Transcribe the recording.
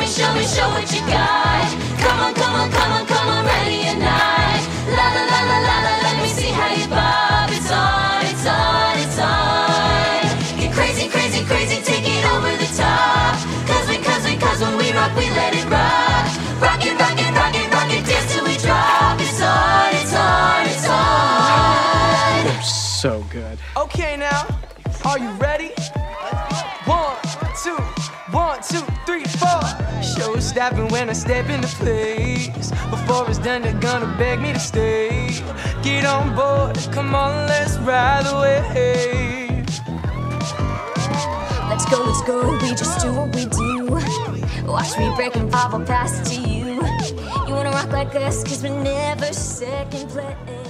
show what you got. Come on, come on, come on, come on, ready or not. La la la la la la, let me see how you bob. It's on, it's on, it's on. Get crazy, crazy, crazy, take it over the top. Cause when we rock, we let it rock. Rock it, rock it, rock it, rock it, dance till we drop. It's on, it's on, it's on. They're so good. Okay now, are you ready? 1, 2, 1, 2, 3, 4. Show stopping when I step into place. Before it's done, they're gonna beg me to stay. Get on board, come on, let's ride the wave. Let's go, we just do what we do. Watch me break and pop, I'll pass it to you. You wanna rock like us, cause we're never second place.